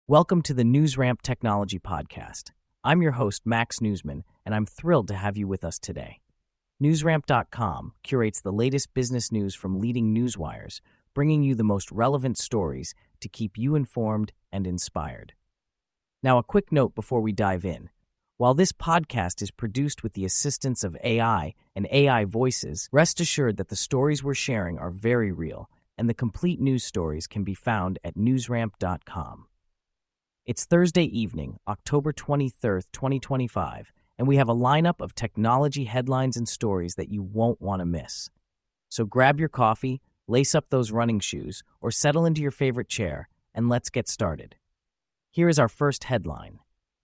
Welcome to the NewsRamp Technology Podcast. I'm your host, Max Newsman, and I'm thrilled to have you with us today. NewsRamp.com curates the latest business news from leading newswires, bringing you the most relevant stories to keep you informed and inspired. Now, a quick note before we dive in. While this podcast is produced with the assistance of AI and AI voices, rest assured that the stories we're sharing are very real, and the complete news stories can be found at NewsRamp.com. It's Thursday evening, October 23rd, 2025, and we have a lineup of technology headlines and stories that you won't want to miss. So grab your coffee, lace up those running shoes, or settle into your favorite chair, and let's get started. Here is our first headline.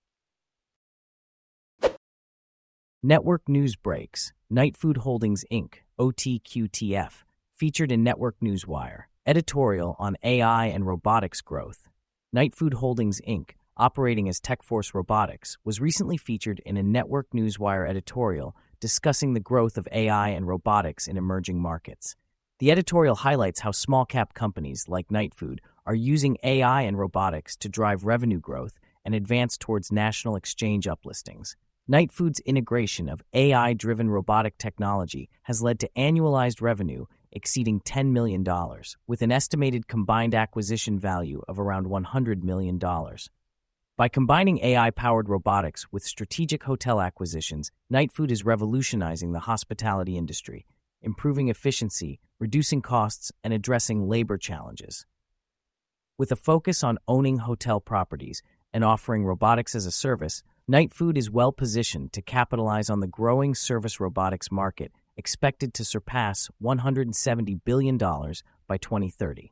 Network News Breaks, Knight Food Holdings, Inc., OTQTF, featured in Network Newswire, editorial on AI and robotics growth. Knight Food Holdings, Inc., operating as TechForce Robotics, was recently featured in a Network Newswire editorial discussing the growth of AI and robotics in emerging markets. The editorial highlights how small-cap companies like Knight Food are using AI and robotics to drive revenue growth and advance towards national exchange uplistings. Knight Food's integration of AI-driven robotic technology has led to annualized revenue exceeding $10 million, with an estimated combined acquisition value of around $100 million. By combining AI-powered robotics with strategic hotel acquisitions, Knight Food is revolutionizing the hospitality industry, improving efficiency, reducing costs, and addressing labor challenges. With a focus on owning hotel properties and offering robotics as a service, Knight Food is well-positioned to capitalize on the growing service robotics market, expected to surpass $170 billion by 2030.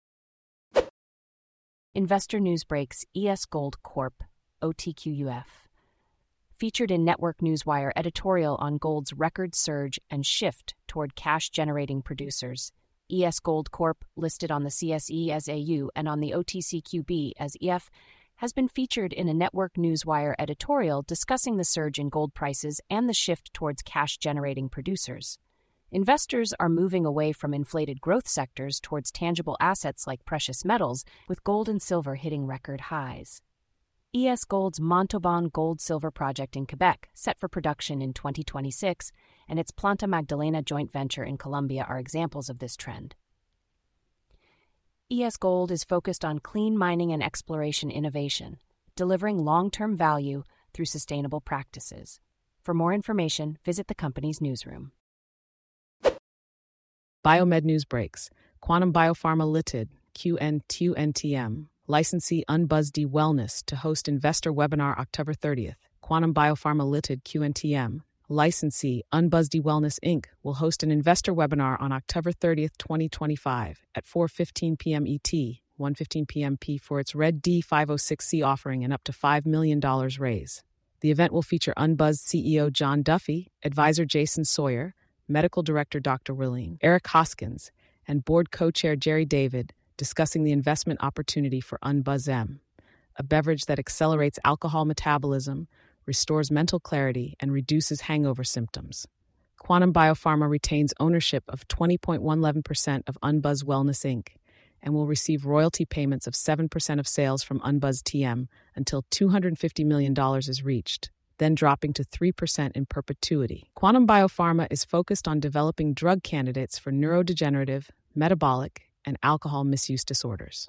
Investor News Breaks, ES Gold Corp., OTQUF. Featured in Network Newswire editorial on gold's record surge and shift toward cash-generating producers. ES Gold Corp., listed on the CSE as AU and on the OTCQB as EF, has been featured in a Network Newswire editorial discussing the surge in gold prices and the shift towards cash-generating producers. Investors are moving away from inflated growth sectors towards tangible assets like precious metals, with gold and silver hitting record highs. ES Gold's Montauban gold-silver project in Quebec, set for production in 2026, and its Planta Magdalena joint venture in Colombia are examples of this trend. ES Gold is focused on clean mining and exploration innovation, delivering long-term value through sustainable practices. For more information, visit the company's newsroom. Biomed News Breaks, Quantum Biopharma Ltd., QNTM, licensee UnBuzzD Wellness to host investor webinar October 30th. Quantum Biopharma Ltd., QNTM, licensee UnBuzzD Wellness Inc. will host an investor webinar on October 30th, 2025 at 4:15 p.m. ET, 1:15 p.m. P for its Red D 506C offering and up to $5 million raise. The event will feature UnBuzz CEO John Duffy, advisor Jason Sawyer, medical director Dr. Willing, Eric Hoskins, and board co-chair Jerry David discussing the investment opportunity for UnBuzzM, a beverage that accelerates alcohol metabolism, restores mental clarity, and reduces hangover symptoms. Quantum Biopharma retains ownership of 20.11% of UnBuzz Wellness Inc. and will receive royalty payments of 7% of sales from UnBuzz TM until $250 million is reached, then dropping to 3% in perpetuity. Quantum Biopharma is focused on developing drug candidates for neurodegenerative, metabolic, and alcohol misuse disorders.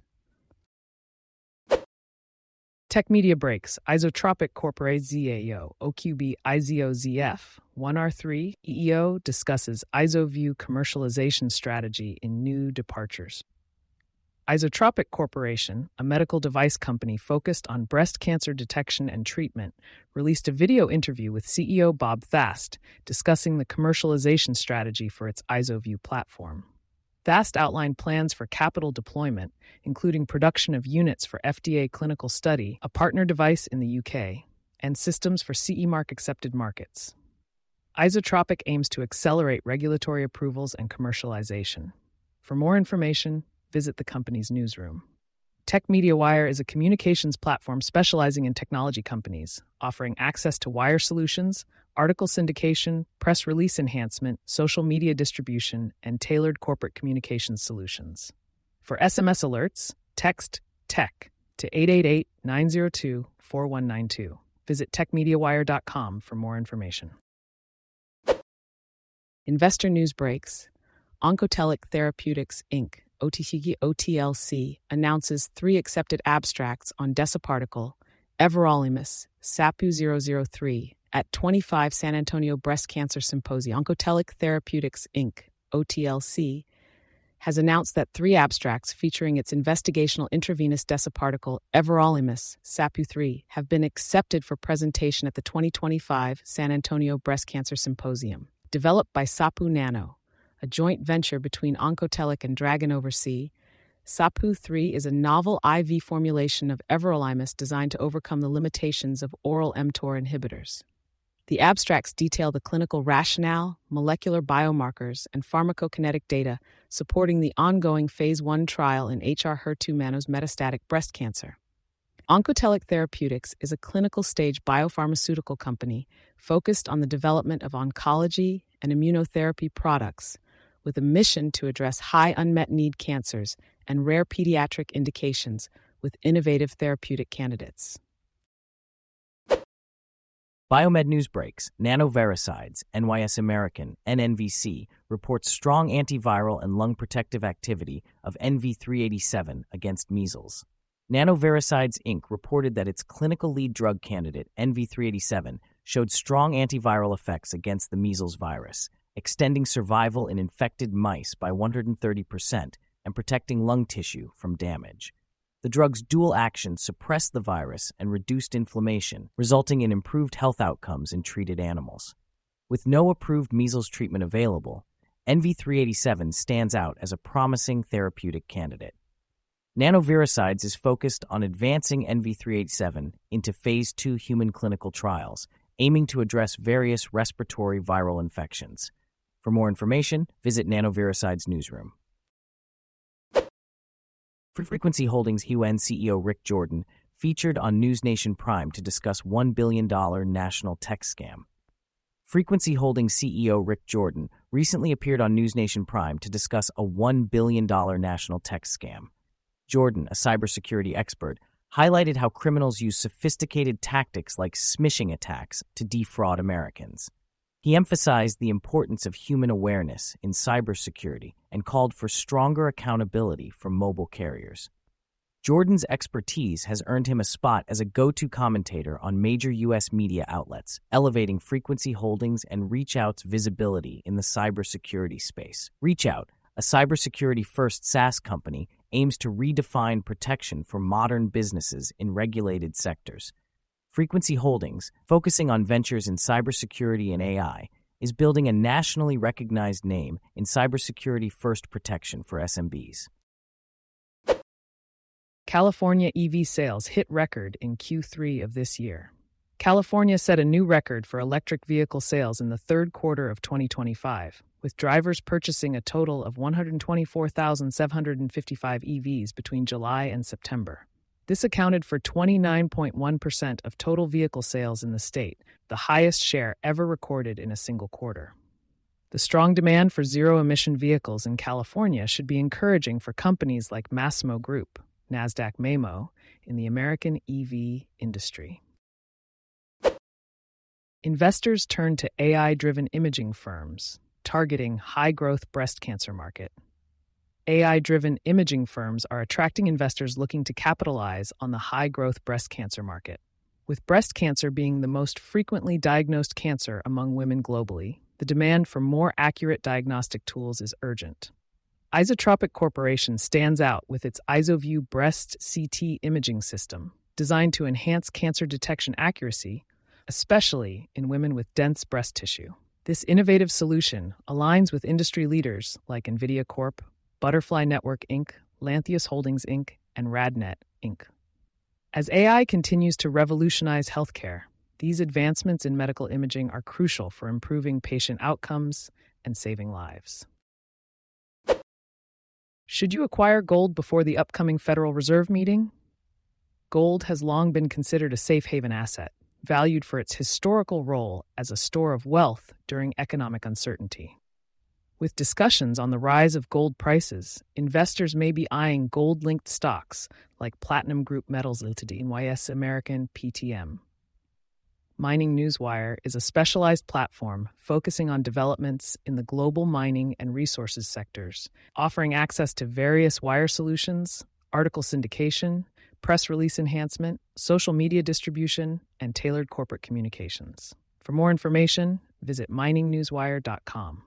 Tech Media Breaks, Isotropic Corporate ZAO, OQB IZOZF, 1R3, EEO discusses IsoView commercialization strategy in new departures. Isotropic Corporation, a medical device company focused on breast cancer detection and treatment, released a video interview with CEO Bob Thast discussing the commercialization strategy for its IsoView platform. Thast outlined plans for capital deployment, including production of units for FDA clinical study, a partner device in the UK, and systems for CE mark-accepted markets. Isotropic aims to accelerate regulatory approvals and commercialization. For more information, visit the company's newsroom. Tech Media Wire is a communications platform specializing in technology companies, offering access to wire solutions, article syndication, press release enhancement, social media distribution, and tailored corporate communications solutions. For SMS alerts, text TECH to 888-902-4192. Visit techmediawire.com for more information. Investor news breaks. Oncotelic Therapeutics, Inc., OTLC, announces 3 accepted abstracts on Deciparticle, everolimus, SAPU-003, at 25 San Antonio Breast Cancer Symposium. Oncotelic Therapeutics, Inc., OTLC, has announced that 3 abstracts featuring its investigational intravenous deciparticle, everolimus, SAPU-3, have been accepted for presentation at the 2025 San Antonio Breast Cancer Symposium. Developed by SAPU Nano, a joint venture between Oncotelic and Dragon Oversea, SAPU-3 is a novel IV formulation of everolimus designed to overcome the limitations of oral mTOR inhibitors. The abstracts detail the clinical rationale, molecular biomarkers, and pharmacokinetic data supporting the ongoing Phase 1 trial in HR-HER2- metastatic breast cancer. Oncotelic Therapeutics is a clinical-stage biopharmaceutical company focused on the development of oncology and immunotherapy products with a mission to address high unmet need cancers and rare pediatric indications with innovative therapeutic candidates. Biomed News breaks. Nanoviricides, NYS American, NNVC, reports strong antiviral and lung protective activity of NV387 against measles. Nanoviricides, Inc. reported that its clinical lead drug candidate, NV387, showed strong antiviral effects against the measles virus, extending survival in infected mice by 130% and protecting lung tissue from damage. The drug's dual action suppressed the virus and reduced inflammation, resulting in improved health outcomes in treated animals. With no approved measles treatment available, NV387 stands out as a promising therapeutic candidate. Nanoviricides is focused on advancing NV387 into Phase 2 human clinical trials, aiming to address various respiratory viral infections. For more information, visit Nanoviricides Newsroom. Frequency Holdings HUN CEO Rick Jordan featured on NewsNation Prime to discuss $1 billion national tech scam. Frequency Holdings CEO Rick Jordan recently appeared on NewsNation Prime to discuss a $1 billion national tech scam. Jordan, a cybersecurity expert, highlighted how criminals use sophisticated tactics like smishing attacks to defraud Americans. He emphasized the importance of human awareness in cybersecurity and called for stronger accountability from mobile carriers. Jordan's expertise has earned him a spot as a go-to commentator on major U.S. media outlets, elevating Frequency Holdings and ReachOut's visibility in the cybersecurity space. ReachOut, a cybersecurity-first SaaS company, aims to redefine protection for modern businesses in regulated sectors. Frequency Holdings, focusing on ventures in cybersecurity and AI, is building a nationally recognized name in cybersecurity-first protection for SMBs. California EV sales hit record in Q3 of this year. California set a new record for electric vehicle sales in the third quarter of 2025, with drivers purchasing a total of 124,755 EVs between July and September. This accounted for 29.1% of total vehicle sales in the state, the highest share ever recorded in a single quarter. The strong demand for zero-emission vehicles in California should be encouraging for companies like Masimo Group, Nasdaq Mamo, in the American EV industry. Investors turn to AI-driven imaging firms, targeting high-growth breast cancer market. AI-driven imaging firms are attracting investors looking to capitalize on the high-growth breast cancer market. With breast cancer being the most frequently diagnosed cancer among women globally, the demand for more accurate diagnostic tools is urgent. Isotropic Corporation stands out with its IsoView breast CT imaging system, designed to enhance cancer detection accuracy, especially in women with dense breast tissue. This innovative solution aligns with industry leaders like NVIDIA Corp., Butterfly Network Inc., Lantheus Holdings Inc., and RadNet Inc. As AI continues to revolutionize healthcare, these advancements in medical imaging are crucial for improving patient outcomes and saving lives. Should you acquire gold before the upcoming Federal Reserve meeting? Gold has long been considered a safe haven asset, valued for its historical role as a store of wealth during economic uncertainty. With discussions on the rise of gold prices, investors may be eyeing gold-linked stocks like Platinum Group Metals Limited, NYS American PTM. Mining Newswire is a specialized platform focusing on developments in the global mining and resources sectors, offering access to various wire solutions, article syndication, press release enhancement, social media distribution, and tailored corporate communications. For more information, visit miningnewswire.com.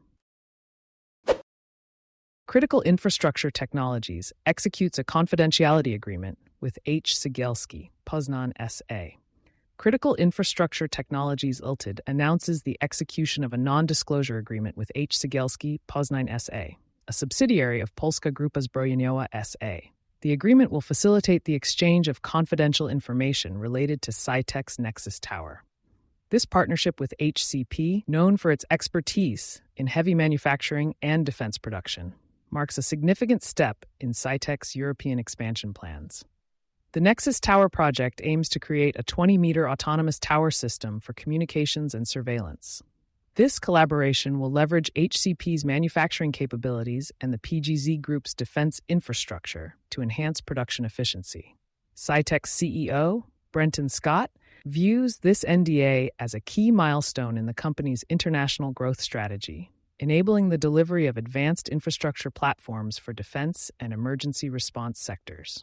Critical Infrastructure Technologies executes a confidentiality agreement with H. Cegielski, Poznan S.A. Critical Infrastructure Technologies Ltd. announces the execution of a non-disclosure agreement with H. Cegielski, Poznan S.A., a subsidiary of Polska Grupa Zbrojeniowa S.A. The agreement will facilitate the exchange of confidential information related to Cytec's Nexus Tower. This partnership with HCP, known for its expertise in heavy manufacturing and defense production, marks a significant step in Cytec's European expansion plans. The Nexus Tower project aims to create a 20-meter autonomous tower system for communications and surveillance. This collaboration will leverage HCP's manufacturing capabilities and the PGZ Group's defense infrastructure to enhance production efficiency. Cytec's CEO, Brenton Scott, views this NDA as a key milestone in the company's international growth strategy, enabling the delivery of advanced infrastructure platforms for defense and emergency response sectors.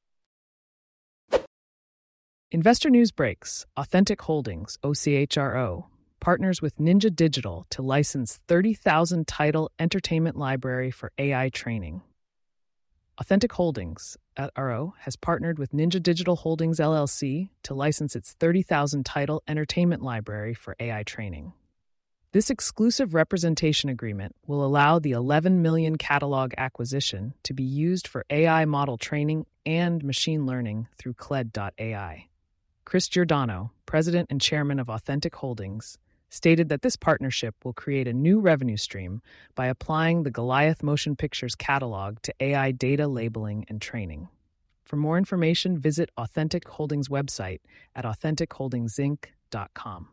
Investor News Breaks: Authentic Holdings, OCHRO, partners with Ninja Digital to license 30,000 title entertainment library for AI training. Authentic Holdings, RO, has partnered with Ninja Digital Holdings LLC to license its 30,000 title entertainment library for AI training. This exclusive representation agreement will allow the 11 million catalog acquisition to be used for AI model training and machine learning through Cled.ai. Chris Giordano, president and chairman of Authentic Holdings, stated that this partnership will create a new revenue stream by applying the Goliath Motion Pictures catalog to AI data labeling and training. For more information, visit Authentic Holdings' website at AuthenticHoldingsInc.com.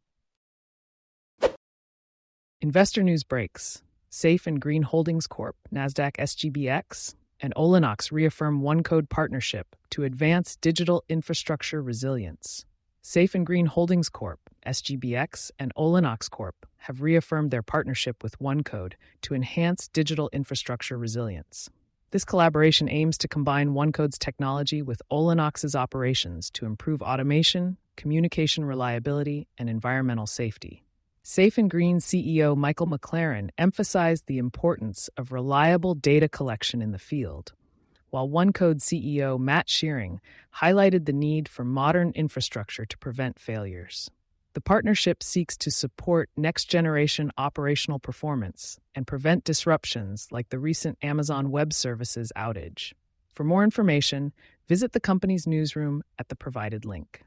Investor News Breaks: Safe and Green Holdings Corp., NASDAQ SGBX, and Olinox reaffirm OneCode partnership to advance digital infrastructure resilience. Safe and Green Holdings Corp., SGBX, and Olinox Corp. have reaffirmed their partnership with OneCode to enhance digital infrastructure resilience. This collaboration aims to combine OneCode's technology with Olinox's operations to improve automation, communication reliability, and environmental safety. Safe and Green CEO Michael McLaren emphasized the importance of reliable data collection in the field, while OneCode CEO Matt Shearing highlighted the need for modern infrastructure to prevent failures. The partnership seeks to support next-generation operational performance and prevent disruptions like the recent Amazon Web Services outage. For more information, visit the company's newsroom at the provided link.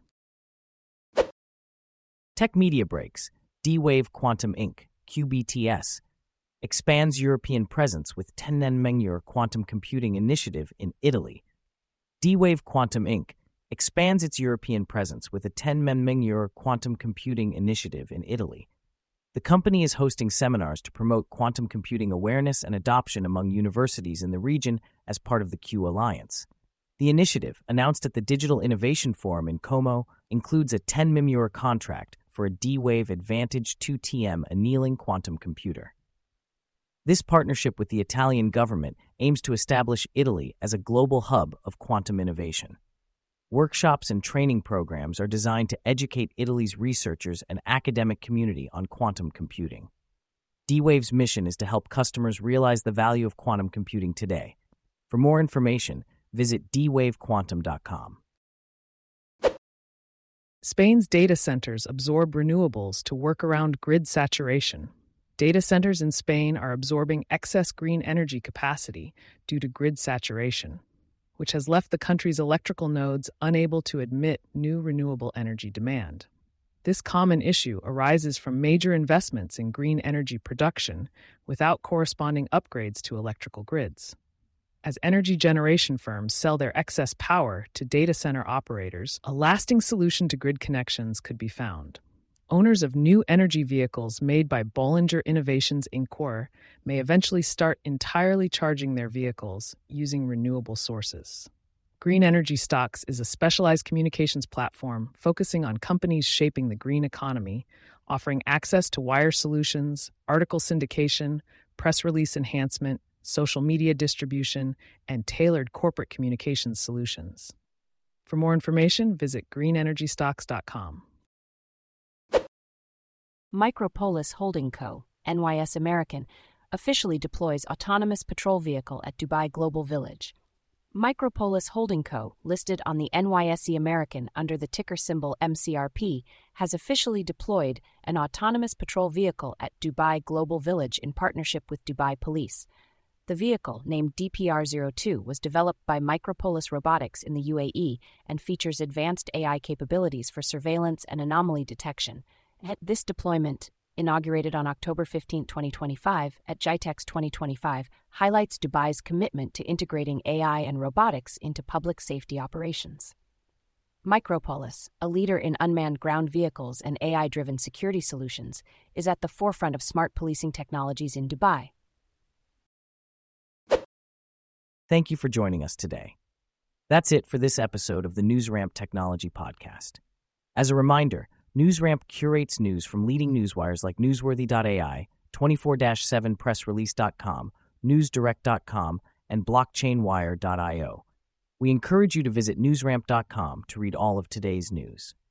Tech Media Breaks: D-Wave Quantum Inc., QBTS, expands European presence with 10 nanometer quantum computing initiative in Italy. D-Wave Quantum Inc. expands its European presence with a 10 nanometer quantum computing initiative in Italy. The company is hosting seminars to promote quantum computing awareness and adoption among universities in the region as part of the Q Alliance. The initiative, announced at the Digital Innovation Forum in Como, includes a 10 nanometer contract for a D-Wave Advantage 2TM annealing quantum computer. This partnership with the Italian government aims to establish Italy as a global hub of quantum innovation. Workshops and training programs are designed to educate Italy's researchers and academic community on quantum computing. D-Wave's mission is to help customers realize the value of quantum computing today. For more information, visit dwavequantum.com. Spain's data centers absorb renewables to work around grid saturation. Data centers in Spain are absorbing excess green energy capacity due to grid saturation, which has left the country's electrical nodes unable to admit new renewable energy demand. This common issue arises from major investments in green energy production without corresponding upgrades to electrical grids. As energy generation firms sell their excess power to data center operators, a lasting solution to grid connections could be found. Owners of new energy vehicles made by Bollinger Innovations Inc. may eventually start entirely charging their vehicles using renewable sources. Green Energy Stocks is a specialized communications platform focusing on companies shaping the green economy, offering access to wire solutions, article syndication, press release enhancement, social media distribution, and tailored corporate communications solutions. For more information, visit greenenergystocks.com. Micropolis Holding Co., NYS American, officially deploys autonomous patrol vehicle at Dubai Global Village. Micropolis Holding Co., listed on the NYSE American under the ticker symbol MCRP, has officially deployed an autonomous patrol vehicle at Dubai Global Village in partnership with Dubai Police. The vehicle, named DPR-02, was developed by Micropolis Robotics in the UAE and features advanced AI capabilities for surveillance and anomaly detection. This deployment, inaugurated on October 15, 2025, at GITEX 2025, highlights Dubai's commitment to integrating AI and robotics into public safety operations. Micropolis, a leader in unmanned ground vehicles and AI-driven security solutions, is at the forefront of smart policing technologies in Dubai. Thank you for joining us today. That's it for this episode of the NewsRamp Technology Podcast. As a reminder, NewsRamp curates news from leading newswires like Newsworthy.ai, 24/7pressrelease.com, NewsDirect.com, and BlockchainWire.io. We encourage you to visit newsramp.com to read all of today's news.